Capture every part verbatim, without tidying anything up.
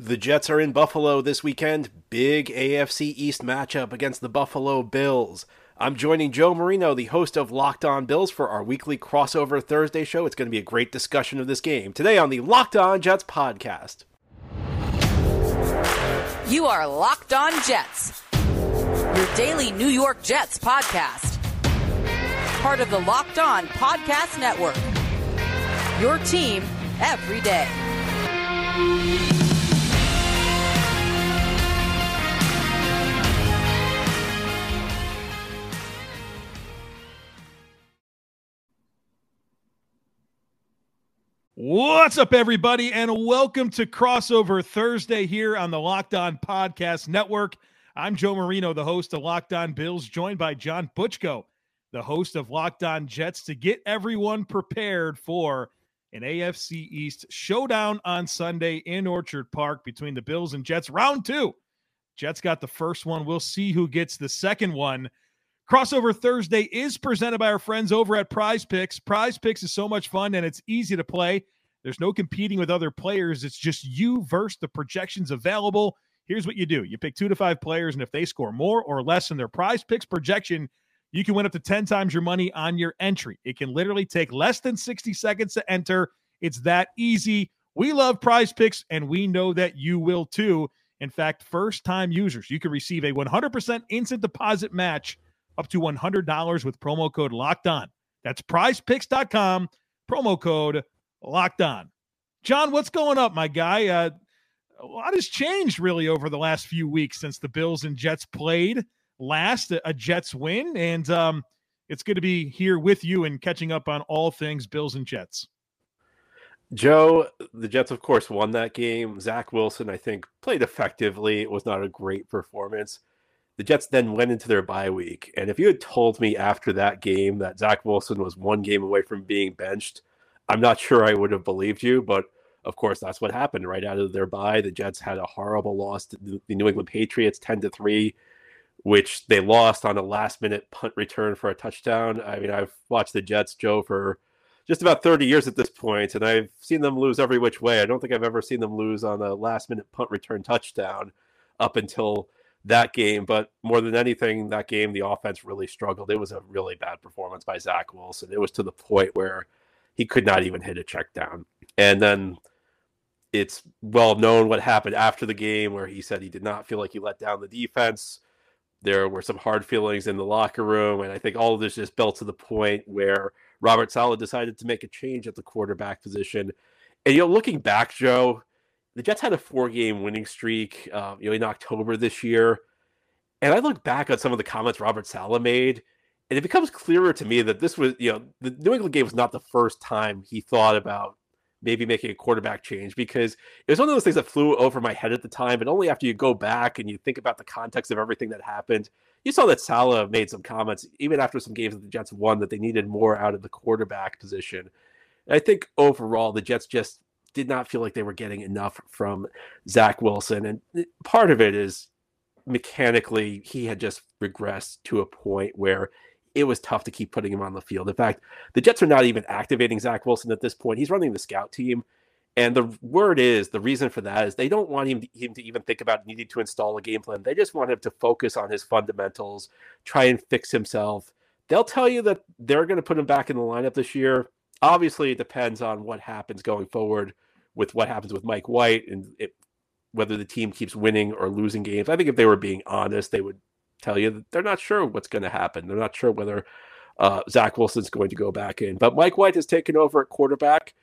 The Jets are in Buffalo this weekend. Big A F C East matchup against the Buffalo Bills. I'm joining Joe Marino, the host of Locked On Bills, for our weekly crossover Thursday show. It's going to be a great discussion of this game today on the Locked On Jets podcast. You are Locked On Jets, your daily New York Jets podcast. Part of the Locked On Podcast Network, your team every day. What's up, everybody, and welcome to Crossover Thursday here on the Locked On Podcast Network. I'm Joe Marino, the host of Locked On Bills, joined by John Butchko, the host of Locked On Jets, to get everyone prepared for an A F C East showdown on Sunday in Orchard Park between the Bills and Jets. Round two. Jets got the first one. We'll see who gets the second one. Crossover Thursday is presented by our friends over at Prize Picks. Prize Picks is so much fun, and it's easy to play. There's no competing with other players. It's just you versus the projections available. Here's what you do. You pick two to five players, and if they score more or less than their Prize Picks projection, you can win up to ten times your money on your entry. It can literally take less than sixty seconds to enter. It's that easy. We love Prize Picks, and we know that you will too. In fact, first-time users, you can receive a one hundred percent instant deposit match up to one hundred dollars with promo code Locked On. That's prize picks dot com, promo code Locked On. John, what's going up, my guy? Uh, a lot has changed really over the last few weeks since the Bills and Jets played last, a, a Jets win, and um, it's good to be here with you and catching up on all things Bills and Jets. Joe, the Jets, of course, won that game. Zach Wilson, I think, played effectively. It was not a great performance. The Jets then went into their bye week, and if you had told me after that game that Zach Wilson was one game away from being benched, I'm not sure I would have believed you, but of course that's what happened right out of their bye. The Jets had a horrible loss to the New England Patriots, ten to three, which they lost on a last-minute punt return for a touchdown. I mean, I've watched the Jets, Joe, for just about thirty years at this point, and I've seen them lose every which way. I don't think I've ever seen them lose on a last-minute punt return touchdown up until that game. But more than anything, that game, the offense really struggled. It was a really bad performance by Zach Wilson. It was to the point where he could not even hit a check down. And then it's well known what happened after the game, where he said he did not feel like he let down the defense. There were some hard feelings in the locker room, and I think all of this just built to the point where Robert Saleh decided to make a change at the quarterback position. And, you know, looking back, Joe, the Jets had a four-game winning streak, uh, you know, in October this year. And I look back at some of the comments Robert Saleh made, and it becomes clearer to me that this was, you know, the New England game was not the first time he thought about maybe making a quarterback change, because it was one of those things that flew over my head at the time. But only after you go back and you think about the context of everything that happened, you saw that Saleh made some comments, even after some games that the Jets won, that they needed more out of the quarterback position. And I think overall, the Jets just did not feel like they were getting enough from Zach Wilson. And part of it is mechanically, he had just regressed to a point where it was tough to keep putting him on the field. In fact, the Jets are not even activating Zach Wilson at this point. He's running the scout team. And the word is, the reason for that is they don't want him to, him to even think about needing to install a game plan. They just want him to focus on his fundamentals, try and fix himself. They'll tell you that they're going to put him back in the lineup this year. Obviously, it depends on what happens going forward with what happens with Mike White and it, whether the team keeps winning or losing games. I think if they were being honest, they would tell you that they're not sure what's going to happen. They're not sure whether uh, Zach Wilson's going to go back in. But Mike White has taken over at quarterback.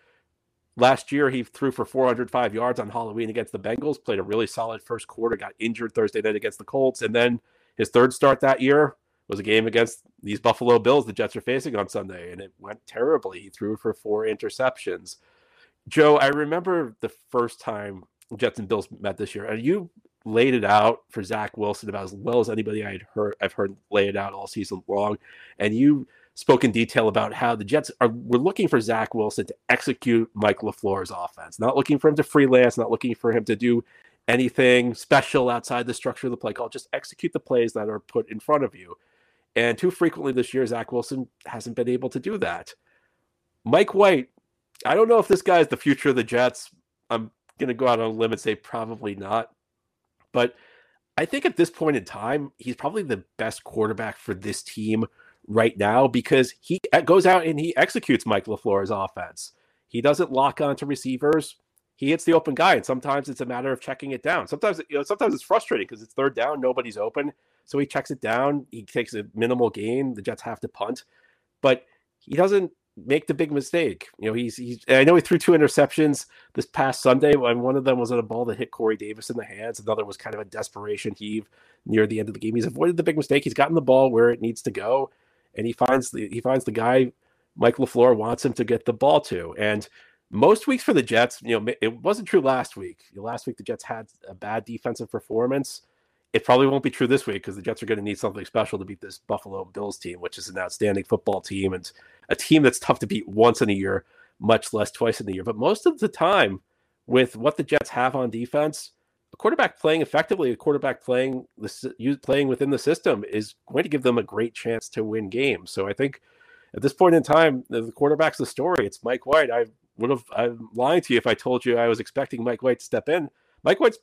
Last year, he threw for four hundred five yards on Halloween against the Bengals, played a really solid first quarter, got injured Thursday night against the Colts. And then his third start that year was a game against these Buffalo Bills the Jets are facing on Sunday, and it went terribly. He threw for four interceptions. Joe, I remember the first time Jets and Bills met this year, and you laid it out for Zach Wilson about as well as anybody I had heard, I've heard lay it out all season long. And you spoke in detail about how the Jets are were looking for Zach Wilson to execute Mike LaFleur's offense, not looking for him to freelance, not looking for him to do anything special outside the structure of the play call. Just execute the plays that are put in front of you. And too frequently this year, Zach Wilson hasn't been able to do that. Mike White, I don't know if this guy is the future of the Jets. I'm going to go out on a limb and say probably not. But I think at this point in time, he's probably the best quarterback for this team right now because he goes out and he executes Mike LaFleur's offense. He doesn't lock onto receivers. He hits the open guy, and sometimes it's a matter of checking it down. Sometimes, you know, sometimes it's frustrating because it's third down, nobody's open, so he checks it down. He takes a minimal gain. The Jets have to punt, but he doesn't make the big mistake. You know, he's he's. I know he threw two interceptions this past Sunday. And one of them was on a ball that hit Corey Davis in the hands. Another was kind of a desperation heave near the end of the game. He's avoided the big mistake. He's gotten the ball where it needs to go, and he finds the he finds the guy Mike LaFleur wants him to get the ball to. And most weeks for the Jets, you know, it wasn't true last week. Last week the Jets had a bad defensive performance. It probably won't be true this week because the Jets are going to need something special to beat this Buffalo Bills team, which is an outstanding football team and a team that's tough to beat once in a year, much less twice in a year. But most of the time, with what the Jets have on defense, a quarterback playing effectively, a quarterback playing the playing within the system is going to give them a great chance to win games. So I think at this point in time, the quarterback's the story. It's Mike White. I would have I'm lying to you if I told you I was expecting Mike White to step in. Mike White's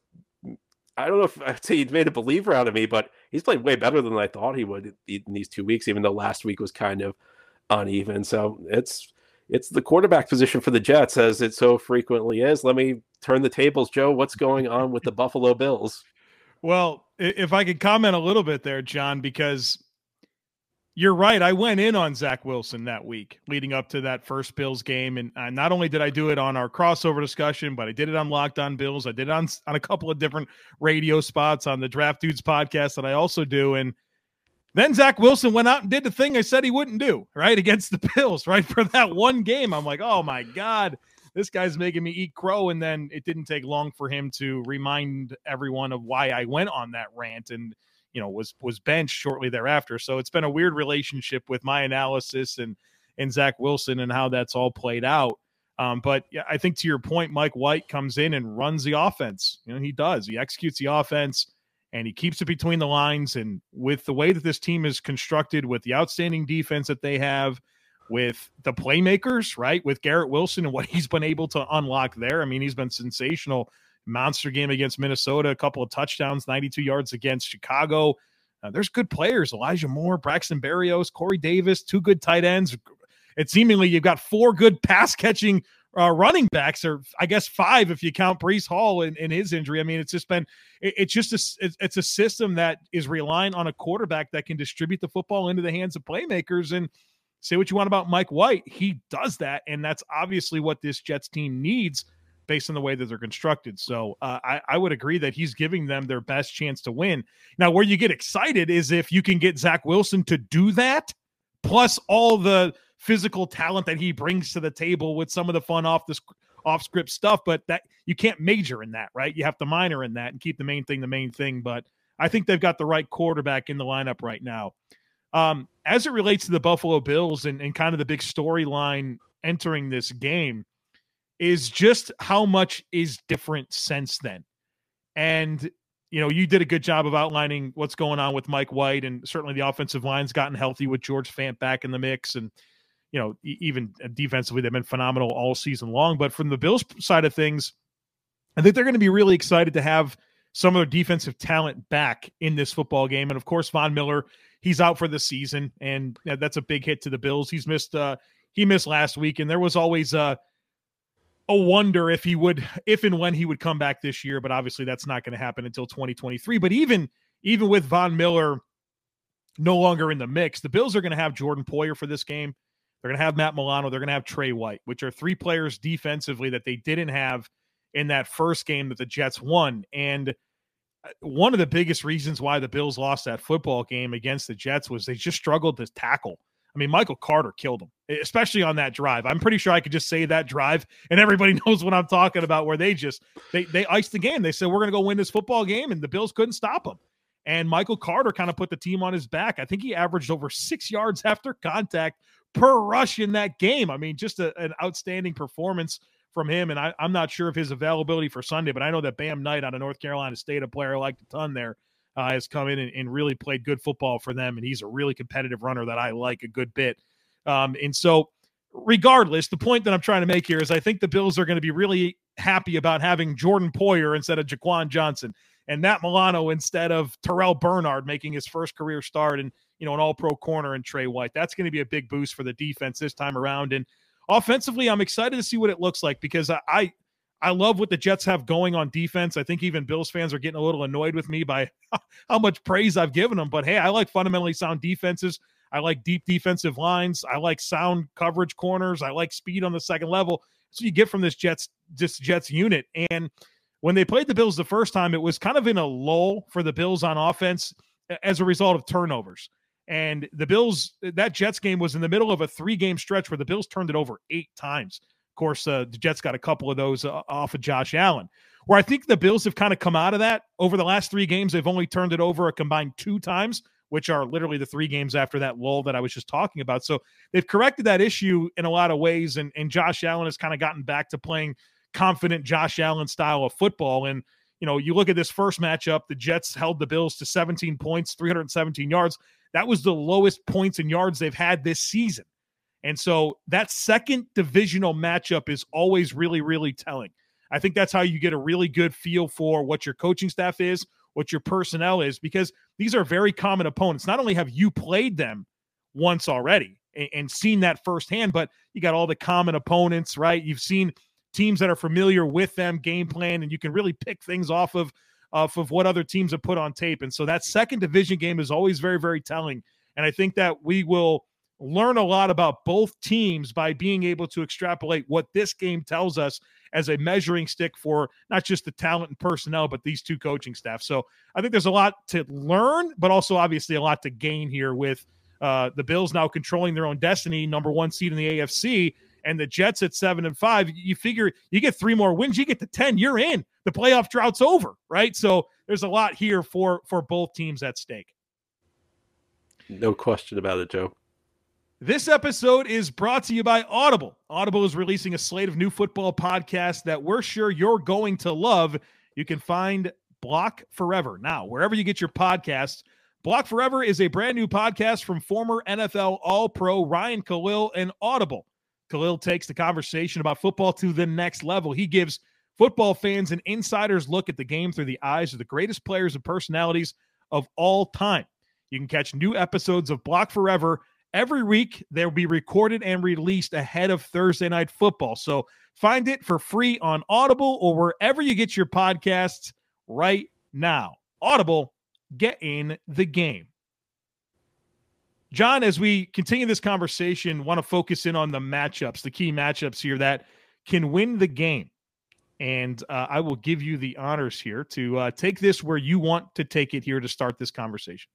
I don't know if I'd say he'd made a believer out of me, but he's played way better than I thought he would in these two weeks, even though last week was kind of uneven. So it's it's the quarterback position for the Jets, as it so frequently is. Let me turn the tables, Joe. What's going on with the Buffalo Bills? Well, if I could comment a little bit there, John, because you're right. I went in on Zach Wilson that week leading up to that first Bills game. And uh, not only did I do it on our crossover discussion, but I did it on Locked On Bills. I did it on, on a couple of different radio spots on the Draft Dudes podcast that I also do. And then Zach Wilson went out and did the thing I said he wouldn't do, right, against the Bills, right, for that one game. I'm like, oh, my God, this guy's making me eat crow. And then it didn't take long for him to remind everyone of why I went on that rant and, you know, was was benched shortly thereafter. So it's been a weird relationship with my analysis and and Zach Wilson and how that's all played out. Um, but yeah, I think to your point, Mike White comes in and runs the offense. You know, he does. He executes the offense and he keeps it between the lines. And with the way that this team is constructed, with the outstanding defense that they have, with the playmakers, right, with Garrett Wilson and what he's been able to unlock there. I mean, he's been sensational. Monster game against Minnesota, a couple of touchdowns, ninety-two yards against Chicago. Uh, there's good players, Elijah Moore, Braxton Berrios, Corey Davis, two good tight ends. It seemingly you've got four good pass-catching uh, running backs, or I guess five if you count Breece Hall in, in his injury. I mean, it's just been it, it's just a, it, it's a system that is relying on a quarterback that can distribute the football into the hands of playmakers. And say what you want about Mike White, he does that, and that's obviously what this Jets team needs based on the way that they're constructed. So uh, I, I would agree that he's giving them their best chance to win. Now, where you get excited is if you can get Zach Wilson to do that, plus all the physical talent that he brings to the table with some of the fun off the off script stuff. But that you can't major in that, right? You have to minor in that and keep the main thing the main thing. But I think they've got the right quarterback in the lineup right now. Um, as it relates to the Buffalo Bills and, and kind of the big storyline entering this game, is just how much is different since then. And, you know, you did a good job of outlining what's going on with Mike White, and certainly the offensive line's gotten healthy with George Fant back in the mix. And, you know, even defensively, they've been phenomenal all season long. But from the Bills side of things, I think they're going to be really excited to have some of their defensive talent back in this football game. And of course, Von Miller, he's out for the season, and that's a big hit to the Bills. He's missed, uh, he missed last week, and there was always a, uh, a wonder if he would, if and when he would come back this year, but obviously that's not going to happen until twenty twenty-three. But even, even with Von Miller no longer in the mix, the Bills are going to have Jordan Poyer for this game. They're going to have Matt Milano. They're going to have Trey White, which are three players defensively that they didn't have in that first game that the Jets won. And one of the biggest reasons why the Bills lost that football game against the Jets was they just struggled to tackle. I mean, Michael Carter killed him, especially on that drive. I'm pretty sure I could just say that drive, and everybody knows what I'm talking about, where they just they they iced the game. They said, we're going to go win this football game, and the Bills couldn't stop him. And Michael Carter kind of put the team on his back. I think he averaged over six yards after contact per rush in that game. I mean, just a, an outstanding performance from him, and I, I'm not sure of his availability for Sunday, but I know that Bam Knight out of North Carolina State, a player I liked a ton there, Uh, has come in and, and really played good football for them, and he's a really competitive runner that I like a good bit. Um, and so regardless, the point that I'm trying to make here is I think the Bills are going to be really happy about having Jordan Poyer instead of Jaquan Johnson and Matt Milano instead of Terrell Bernard making his first career start and, you know, an all-pro corner and Trey White. That's going to be a big boost for the defense this time around. And offensively, I'm excited to see what it looks like because I, I I love what the Jets have going on defense. I think even Bills fans are getting a little annoyed with me by how much praise I've given them. But, hey, I like fundamentally sound defenses. I like deep defensive lines. I like sound coverage corners. I like speed on the second level. So you get from this Jets, this Jets unit. And when they played the Bills the first time, it was kind of in a lull for the Bills on offense as a result of turnovers. And the Bills, that Jets game was in the middle of a three-game stretch where the Bills turned it over eight times. Of course, uh, the Jets got a couple of those uh, off of Josh Allen. Where I think the Bills have kind of come out of that. Over the last three games, they've only turned it over a combined two times, which are literally the three games after that lull that I was just talking about. So they've corrected that issue in a lot of ways, and, and Josh Allen has kind of gotten back to playing confident Josh Allen style of football. And, you know, you look at this first matchup, the Jets held the Bills to seventeen points, three hundred seventeen yards. That was the lowest points and yards they've had this season. And so that second divisional matchup is always really, really telling. I think that's how you get a really good feel for what your coaching staff is, what your personnel is, because these are very common opponents. Not only have you played them once already and, and seen that firsthand, but you got all the common opponents, right? You've seen teams that are familiar with them, game plan, and you can really pick things off of, off of what other teams have put on tape. And so that second division game is always very, very telling. And I think that we will learn a lot about both teams by being able to extrapolate what this game tells us as a measuring stick for not just the talent and personnel, but these two coaching staff. So I think there's a lot to learn, but also obviously a lot to gain here with uh, the Bills now controlling their own destiny, number one seed in the A F C, and the Jets at seven and five. You figure you get three more wins, you get to ten, you're in. The playoff drought's over, right? So there's a lot here for for both teams at stake. No question about it, Joe. This episode is brought to you by Audible. Audible is releasing a slate of new football podcasts that we're sure you're going to love. You can find Block Forever now, wherever you get your podcasts. Block Forever is a brand new podcast from former N F L All-Pro Ryan Khalil and Audible. Khalil takes the conversation about football to the next level. He gives football fans an insider's look at the game through the eyes of the greatest players and personalities of all time. You can catch new episodes of Block Forever every week. They'll be recorded and released ahead of Thursday Night Football. So find it for free on Audible or wherever you get your podcasts right now. Audible, get in the game. John, as we continue this conversation, want to focus in on the matchups, the key matchups here that can win the game. And uh, I will give you the honors here to uh, take this where you want to take it here to start this conversation.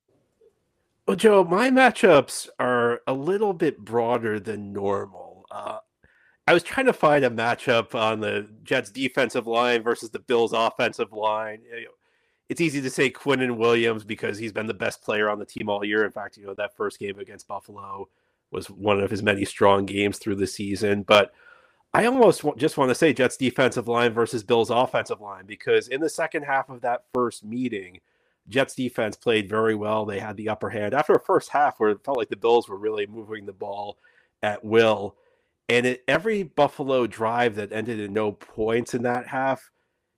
Well, Joe, my matchups are a little bit broader than normal. Uh, I was trying to find a matchup on the Jets defensive line versus the Bills offensive line. It's easy to say Quinnen Williams because he's been the best player on the team all year. In fact, you know, that first game against Buffalo was one of his many strong games through the season. But I almost just want to say Jets defensive line versus Bills offensive line, because in the second half of that first meeting, Jets defense played very well. They had the upper hand after a first half where it felt like the Bills were really moving the ball at will. And at every Buffalo drive that ended in no points in that half,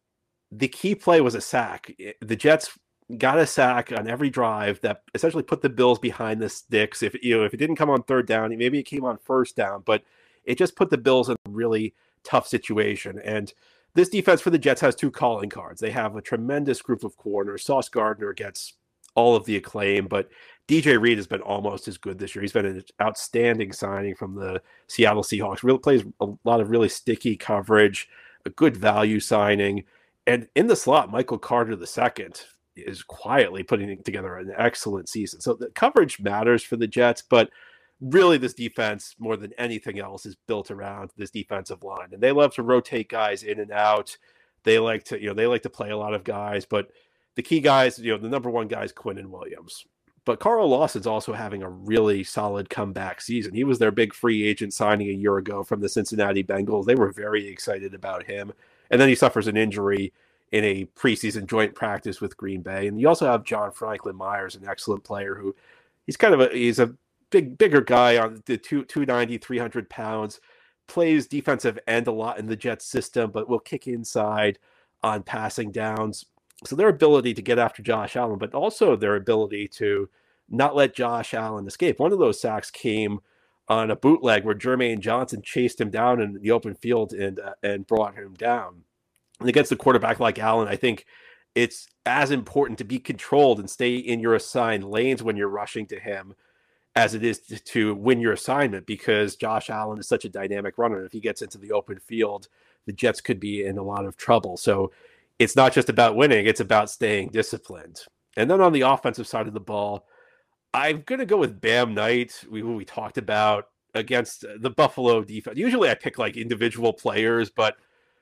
the key play was a sack. The Jets got a sack on every drive that essentially put the Bills behind the sticks. If you know, if it didn't come on third down, maybe it came on first down, but it just put the Bills in a really tough situation. And this defense for the Jets has two calling cards. They have a tremendous group of corners. Sauce Gardner gets all of the acclaim, but D J Reed has been almost as good this year. He's been an outstanding signing from the Seattle Seahawks. Really plays a lot of really sticky coverage, a good value signing. And in the slot, Michael Carter the second is quietly putting together an excellent season. So the coverage matters for the Jets, but really this defense, more than anything else, is built around this defensive line. And they love to rotate guys in and out. They like to, you know, they like to play a lot of guys, but the key guys, you know, the number one guy is Quinnen Williams. But Carl Lawson's also having a really solid comeback season. He was their big free agent signing a year ago from the Cincinnati Bengals. They were very excited about him. And then he suffers an injury in a preseason joint practice with Green Bay. And you also have John Franklin Myers, an excellent player who he's kind of a, he's a big, bigger guy on the two, 290, three hundred pounds, plays defensive end a lot in the Jets system, but will kick inside on passing downs. So their ability to get after Josh Allen, but also their ability to not let Josh Allen escape. One of those sacks came on a bootleg where Jermaine Johnson chased him down in the open field and uh, and brought him down. And against a quarterback like Allen, I think it's as important to be controlled and stay in your assigned lanes when you're rushing to him as it is to, to win your assignment, because Josh Allen is such a dynamic runner. If he gets into the open field, the Jets could be in a lot of trouble. So it's not just about winning, it's about staying disciplined. And then on the offensive side of the ball, I'm going to go with Bam Knight, we, who we talked about, against the Buffalo defense. Usually I pick like individual players, but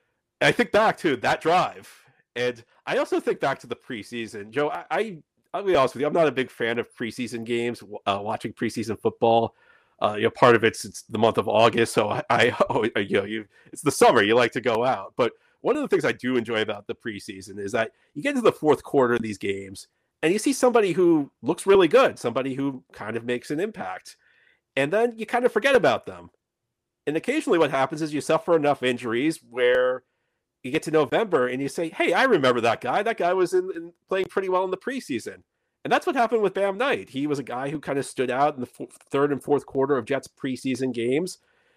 I think back to that drive. And I also think back to the preseason. Joe, I, I, I'll be honest with you, I'm not a big fan of preseason games, uh, watching preseason football. Uh, you know, part of it's, it's the month of August, so I, I oh, you know, you, it's the summer, you like to go out. But one of the things I do enjoy about the preseason is that you get into the fourth quarter of these games, and you see somebody who looks really good, somebody who kind of makes an impact, and then you kind of forget about them. And occasionally what happens is you suffer enough injuries where you get to November and you say, hey, I remember that guy. That guy was in, in playing pretty well in the preseason. And that's what happened with Bam Knight. He was a guy who kind of stood out in the f- third and fourth quarter of Jets preseason games,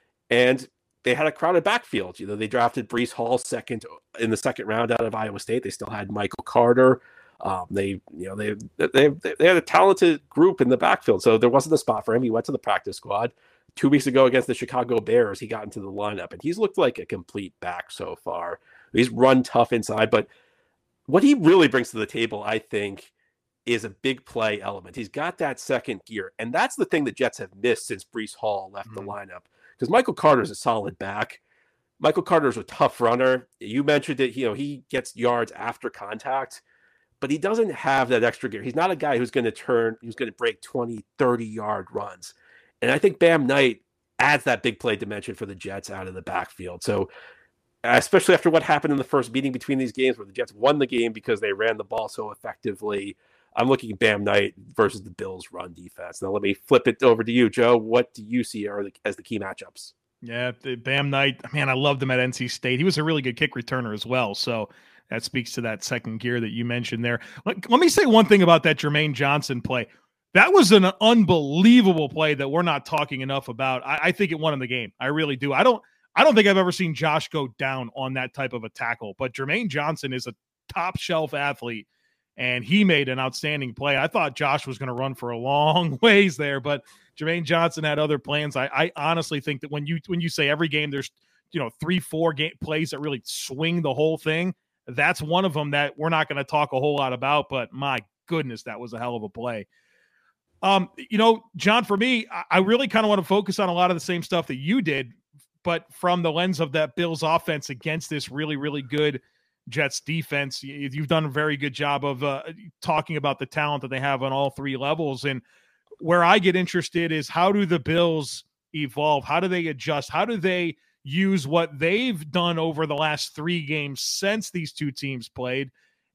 and they had a crowded backfield. You know, they drafted Breece Hall second in the second round out of Iowa State. They still had Michael Carter. Um, they, you know, they, they, they had a talented group in the backfield, so there wasn't a spot for him. He went to the practice squad. Two weeks ago against the Chicago Bears, he got into the lineup, and he's looked like a complete back so far. He's run tough inside, but what he really brings to the table, I think, is a big play element. He's got that second gear, and that's the thing the Jets have missed since Breece Hall left mm-hmm. the lineup, because Michael Carter's a solid back. Michael Carter's a tough runner. You mentioned it, you know, he gets yards after contact, but he doesn't have that extra gear. He's not a guy who's going to turn, who's going to break twenty, thirty yard runs. And I think Bam Knight adds that big play dimension for the Jets out of the backfield. So especially after what happened in the first meeting between these games where the Jets won the game because they ran the ball so effectively, I'm looking at Bam Knight versus the Bills run defense. Now let me flip it over to you, Joe. What do you see are the, as the key matchups? Yeah, Bam Knight, man, I loved him at N C State. He was a really good kick returner as well. So that speaks to that second gear that you mentioned there. Let, let me say one thing about that Jermaine Johnson play. That was an unbelievable play that we're not talking enough about. I, I think it won him the game. I really do. I don't I don't think I've ever seen Josh go down on that type of a tackle, but Jermaine Johnson is a top shelf athlete, and he made an outstanding play. I thought Josh was going to run for a long ways there, but Jermaine Johnson had other plans. I, I honestly think that when you when you say every game there's you know three, four game plays that really swing the whole thing, that's one of them that we're not going to talk a whole lot about, but my goodness, that was a hell of a play. Um, you know, John, for me, I really kind of want to focus on a lot of the same stuff that you did, but from the lens of that Bills offense against this really, really good Jets defense. You've done a very good job of uh, talking about the talent that they have on all three levels. And where I get interested is, how do the Bills evolve? How do they adjust? How do they use what they've done over the last three games since these two teams played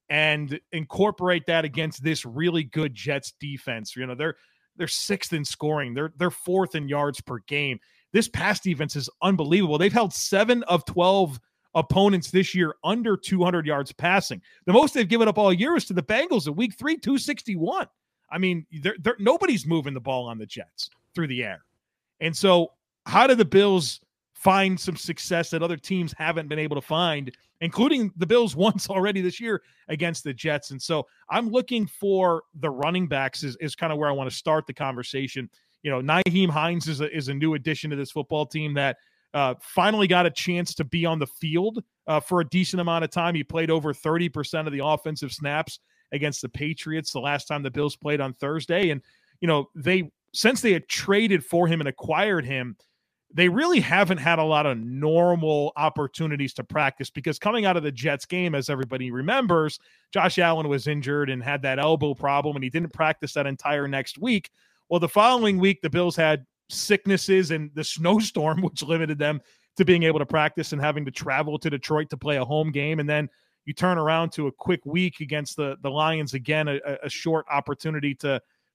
and incorporate that against this really good Jets defense? You know, they're they're sixth in scoring. They're they're fourth in yards per game. This pass defense is unbelievable. They've held seven of twelve opponents this year under two hundred yards passing. The most they've given up all year is to the Bengals in week three, two sixty-one. I mean, they're, they're, nobody's moving the ball on the Jets through the air. And so how do the Bills find some success that other teams haven't been able to find, including the Bills once already this year against the Jets? And so I'm looking for the running backs is, is kind of where I want to start the conversation. You know, Nyheim Hines is a, is a new addition to this football team that uh, finally got a chance to be on the field uh, for a decent amount of time. He played over thirty percent of the offensive snaps against the Patriots the last time the Bills played on Thursday. And, you know, they, since they had traded for him and acquired him, they really haven't had a lot of normal opportunities to practice, because coming out of the Jets game, as everybody remembers, Josh Allen was injured and had that elbow problem, and he didn't practice that entire next week. Well, the following week, the Bills had sicknesses and the snowstorm, which limited them to being able to practice and having to travel to Detroit to play a home game. And then you turn around to a quick week against the, the Lions again, a, a short opportunity to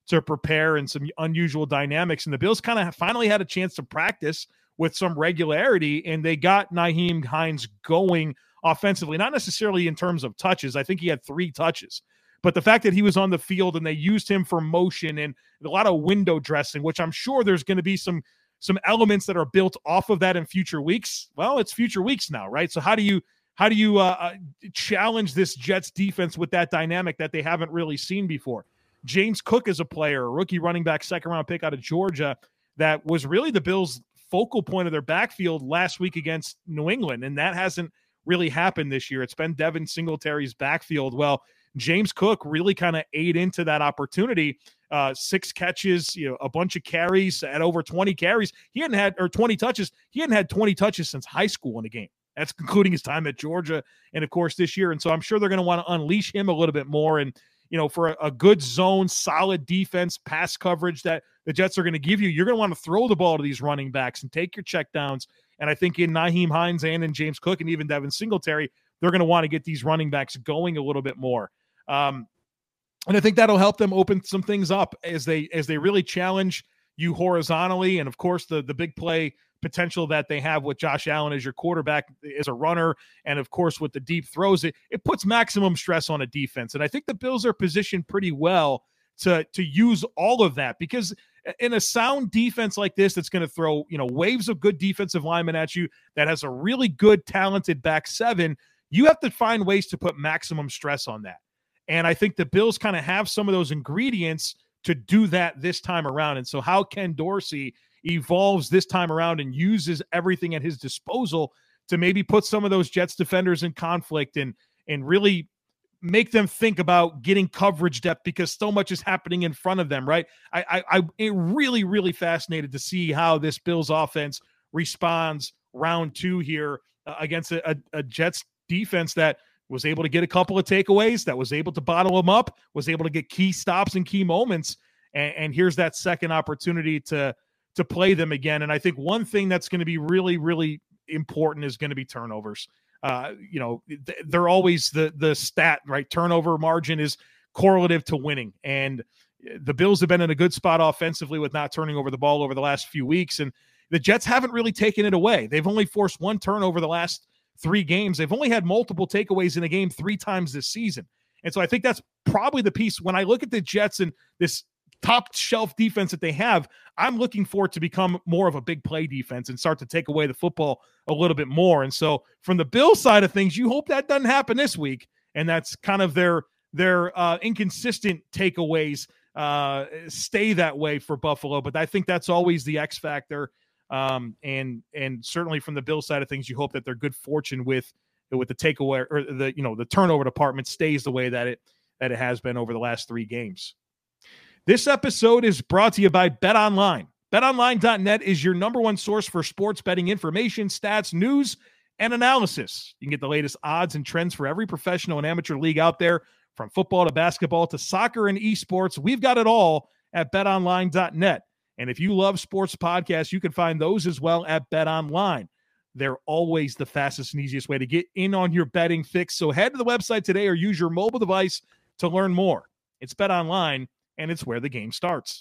to prepare and some unusual dynamics. And the Bills kind of finally had a chance to practice with some regularity, and they got Nyheim Hines going offensively, not necessarily in terms of touches. I think he had three touches, but the fact that he was on the field and they used him for motion and a lot of window dressing, which I'm sure there's going to be some some elements that are built off of that in future weeks. Well, it's future weeks now, right? So how do you how do you uh, challenge this Jets defense with that dynamic that they haven't really seen before? James Cook is a player, a rookie running back, second round pick out of Georgia, that was really the Bills' focal point of their backfield last week against New England, and that hasn't really happened this year. It's been Devin Singletary's backfield. Well, James Cook really kind of ate into that opportunity. Uh, six catches, you know, a bunch of carries at over twenty carries. He hadn't had, or twenty touches. He hadn't had twenty touches since high school in a game. That's including his time at Georgia and, of course, this year. And so I'm sure they're going to want to unleash him a little bit more. And, you know, for a, a good zone, solid defense, pass coverage that the Jets are going to give you, you're going to want to throw the ball to these running backs and take your checkdowns. And I think in Nyheim Hines and in James Cook and even Devin Singletary, they're going to want to get these running backs going a little bit more. Um, and I think that'll help them open some things up as they as they really challenge you horizontally. And, of course, the, the big play potential that they have with Josh Allen as your quarterback, as a runner, and, of course, with the deep throws, it, it puts maximum stress on a defense. And I think the Bills are positioned pretty well to, to use all of that, because in a sound defense like this that's going to throw, you know, waves of good defensive linemen at you, that has a really good, talented back seven, you have to find ways to put maximum stress on that. And I think the Bills kind of have some of those ingredients to do that this time around. And so how Ken Dorsey evolves this time around and uses everything at his disposal to maybe put some of those Jets defenders in conflict and, and really make them think about getting coverage depth, because so much is happening in front of them, right? I, I, I'm really, really fascinated to see how this Bills offense responds round two here uh, against a, a, a Jets defense that was able to get a couple of takeaways, that was able to bottle them up, was able to get key stops and key moments. And, and here's that second opportunity to, to play them again. And I think one thing that's going to be really, really important is going to be turnovers. Uh, you know, they're always the, the stat, right? Turnover margin is correlative to winning. And the Bills have been in a good spot offensively with not turning over the ball over the last few weeks. And the Jets haven't really taken it away. They've only forced one turnover the last three games. They've only had multiple takeaways in a game three times this season. And so I think that's probably the piece. When I look at the Jets and this top shelf defense that they have, I'm looking for it to become more of a big play defense and start to take away the football a little bit more. And so from the Bills side of things, you hope that doesn't happen this week. And that's kind of their, their uh, inconsistent takeaways uh, stay that way for Buffalo. But I think that's always the X factor. Um, and, and certainly from the Bills side of things, you hope that their good fortune with, with the takeaway or the, you know, the turnover department stays the way that it, that it has been over the last three games. This episode is brought to you by BetOnline. bet online dot net is your number one source for sports betting information, stats, news, and analysis. You can get the latest odds and trends for every professional and amateur league out there, from football to basketball to soccer and esports. We've got it all at bet online dot net. And if you love sports podcasts, you can find those as well at BetOnline. They're always the fastest and easiest way to get in on your betting fix. So head to the website today or use your mobile device to learn more. It's BetOnline, and it's where the game starts.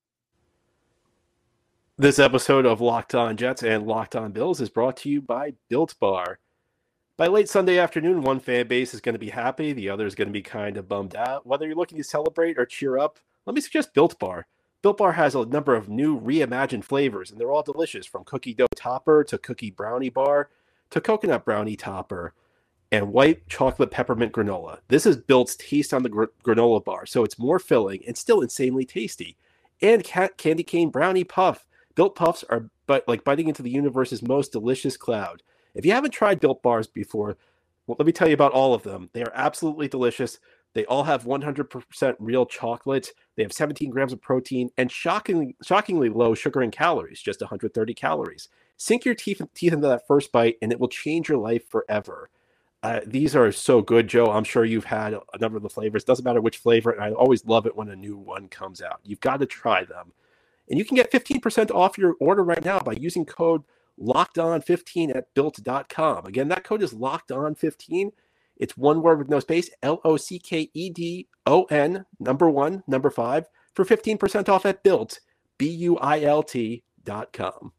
This episode of Locked On Jets and Locked On Bills is brought to you by Built Bar. By late Sunday afternoon, one fan base is going to be happy, the other is going to be kind of bummed out. Whether you're looking to celebrate or cheer up, let me suggest Built Bar. Built Bar has a number of new reimagined flavors, and they're all delicious, from cookie dough topper to cookie brownie bar to coconut brownie topper and white chocolate peppermint granola. This is Built's taste on the gr- granola bar, so it's more filling and still insanely tasty. And cat candy cane brownie puff. Built Puffs are but like biting into the universe's most delicious cloud. If you haven't tried Built Bars before, well, let me tell you about all of them. They are absolutely delicious. They all have one hundred percent real chocolate. They have seventeen grams of protein and shockingly, shockingly low sugar and calories, just one hundred thirty calories. Sink your teeth, teeth into that first bite, and it will change your life forever. Uh, these are so good, Joe. I'm sure you've had a number of the flavors. Doesn't matter which flavor, and I always love it when a new one comes out. You've got to try them. And you can get fifteen percent off your order right now by using code locked on fifteen at built dot com. Again, that code is locked on fifteen. It's one word with no space, L O C K E D O N, number one, number five, for fifteen percent off at Built, B U I L T dot com.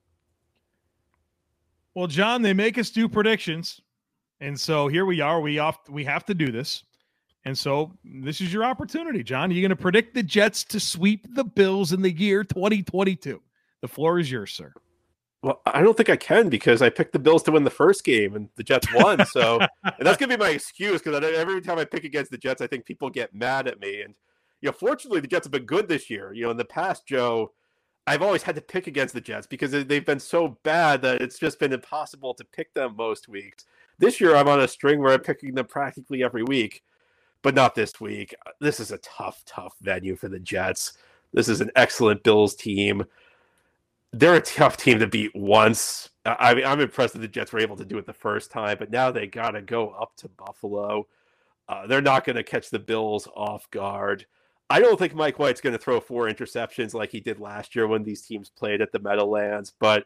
Well, John, they make us do predictions. And so here we are. We off. We have to do this. And so this is your opportunity, John. Are you going to predict the Jets to sweep the Bills in the year twenty twenty-two? The floor is yours, sir. Well, I don't think I can because I picked the Bills to win the first game and the Jets won. So, and that's going to be my excuse because every time I pick against the Jets, I think people get mad at me. And, you know, fortunately, the Jets have been good this year. You know, in the past, Joe, I've always had to pick against the Jets because they've been so bad that it's just been impossible to pick them most weeks. This year, I'm on a string where I'm picking them practically every week, but not this week. This is a tough, tough venue for the Jets. This is an excellent Bills team. They're a tough team to beat once. I mean, I'm impressed that the Jets were able to do it the first time, but now they got to go up to Buffalo. Uh, they're not going to catch the Bills off guard. I don't think Mike White's going to throw four interceptions like he did last year when these teams played at the Meadowlands, but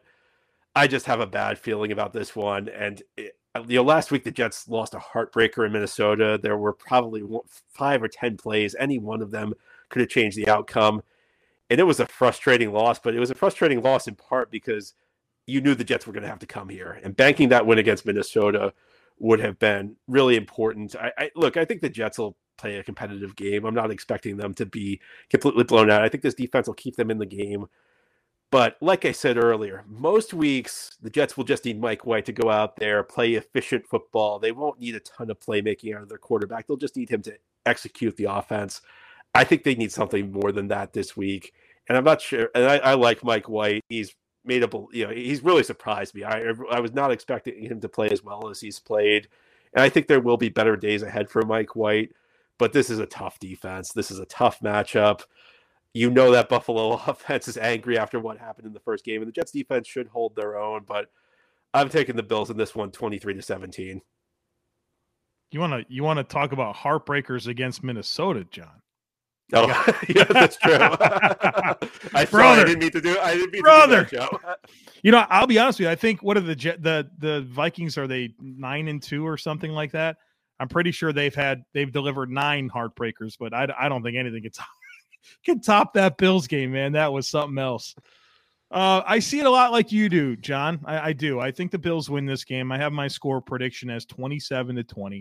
I just have a bad feeling about this one. And it, you know, last week the Jets lost a heartbreaker in Minnesota. There were probably five or ten plays. Any one of them could have changed the outcome. And it was a frustrating loss, but it was a frustrating loss in part because you knew the Jets were going to have to come here. And banking that win against Minnesota would have been really important. I, I look, I think the Jets will play a competitive game. I'm not expecting them to be completely blown out. I think this defense will keep them in the game. But like I said earlier, most weeks the Jets will just need Mike White to go out there, play efficient football. They won't need a ton of playmaking out of their quarterback. They'll just need him to execute the offense. I think they need something more than that this week. And I'm not sure. And I, I like Mike White. He's made up, you know, he's really surprised me. I, I was not expecting him to play as well as he's played. And I think there will be better days ahead for Mike White. But this is a tough defense. This is a tough matchup. You know that Buffalo offense is angry after what happened in the first game. And the Jets defense should hold their own. But I'm taking the Bills in this one, twenty-three to seventeen. You want to you want to talk about heartbreakers against Minnesota, John? Oh, yeah, that's true. I Brother, I didn't mean to do. I didn't mean brother. to do that, Joe. You know, I'll be honest with you. I think what are the the the Vikings? Are they nine and two or something like that? I'm pretty sure they've had they've delivered nine heartbreakers, but I, I don't think anything can top, can top that Bills game, man. That was something else. Uh, I see it a lot like you do, John. I, I do. I think the Bills win this game. I have my score prediction as twenty-seven to twenty.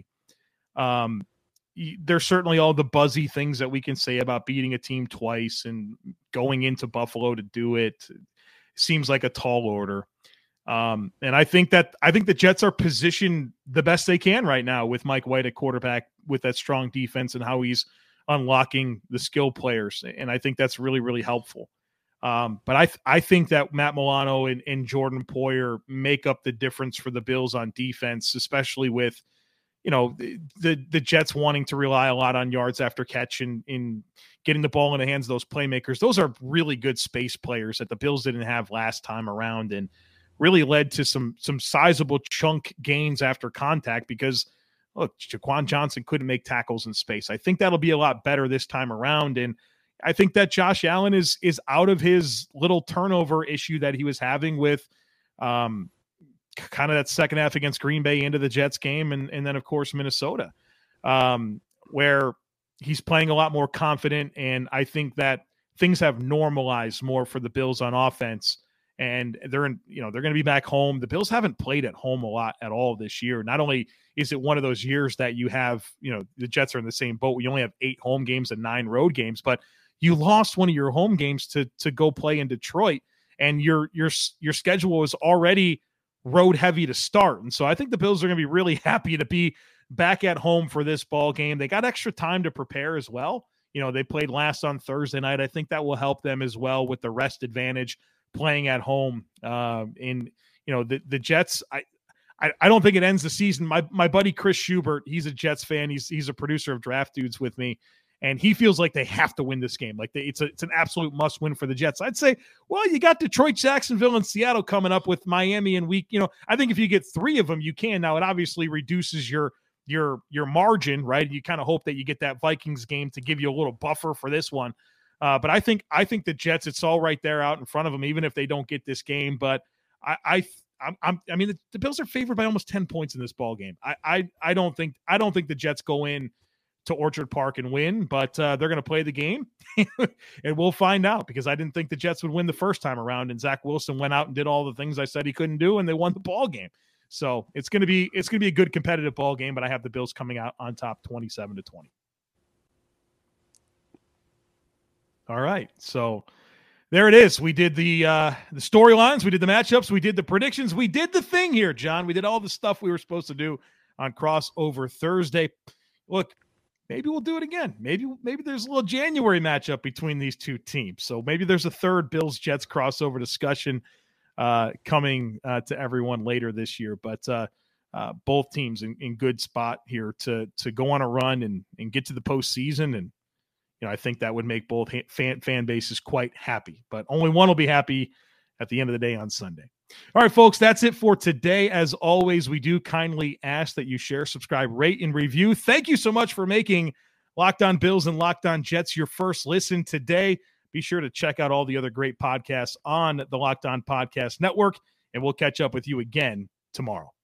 Um. There's certainly all the buzzy things that we can say about beating a team twice and going into Buffalo to do it. Seems like a tall order. Um, and I think that I think the Jets are positioned the best they can right now with Mike White at quarterback with that strong defense and how he's unlocking the skill players. And I think that's really, really helpful. Um, but I th- I think that Matt Milano and, and Jordan Poyer make up the difference for the Bills on defense, especially with you know, the the Jets wanting to rely a lot on yards after catch and in getting the ball in the hands of those playmakers. Those are really good space players that the Bills didn't have last time around and really led to some some sizable chunk gains after contact because, look, Jaquan Johnson couldn't make tackles in space. I think that'll be a lot better this time around. And I think that Josh Allen is is out of his little turnover issue that he was having with um, – kind of that second half against Green Bay into the Jets game. And, and then of course, Minnesota, um, where he's playing a lot more confident. And I think that things have normalized more for the Bills on offense and they're in, you know, they're going to be back home. The Bills haven't played at home a lot at all this year. Not only is it one of those years that you have, you know, the Jets are in the same boat. We only have eight home games and nine road games, but you lost one of your home games to, to go play in Detroit and your, your, your schedule is already road heavy to start. And so I think the Bills are going to be really happy to be back at home for this ball game. They got extra time to prepare as well. You know, they played last on Thursday night. I think that will help them as well with the rest advantage playing at home. Uh, in, you know, the, the Jets, I, I, I don't think it ends the season. My, my buddy, Chris Schubert, he's a Jets fan. He's, he's a producer of Draft Dudes with me. And he feels like they have to win this game. Like they, it's a, it's an absolute must win for the Jets. I'd say, well, you got Detroit, Jacksonville, and Seattle coming up with Miami and week. You know, I think if you get three of them, you can. Now it obviously reduces your your your margin, right? You kind of hope that you get that Vikings game to give you a little buffer for this one. Uh, but I think I think the Jets, it's all right there out in front of them, even if they don't get this game. But I I I'm, I'm I mean the, the Bills are favored by almost ten points in this ball game. I I I don't think I don't think the Jets go in to Orchard Park and win, but uh, they're going to play the game, and we'll find out, because I didn't think the Jets would win the first time around, and Zach Wilson went out and did all the things I said he couldn't do, and they won the ball game. So it's going to be it's going to be a good competitive ball game, but I have the Bills coming out on top twenty-seven to twenty. All right, so there it is. We did the uh, the storylines, we did the matchups, we did the predictions, we did the thing here, John. We did all the stuff we were supposed to do on Crossover Thursday. Look, maybe we'll do it again. Maybe maybe there's a little January matchup between these two teams. So maybe there's a third Bills-Jets crossover discussion uh, coming uh, to everyone later this year. But uh, uh, both teams in, in good spot here to to go on a run and, and get to the postseason. And you know, I think that would make both fan, fan bases quite happy. But only one will be happy at the end of the day on Sunday. All right, folks, that's it for today. As always, we do kindly ask that you share, subscribe, rate, and review. Thank you so much for making Locked On Bills and Locked On Jets your first listen today. Be sure to check out all the other great podcasts on the Locked On Podcast Network, and we'll catch up with you again tomorrow.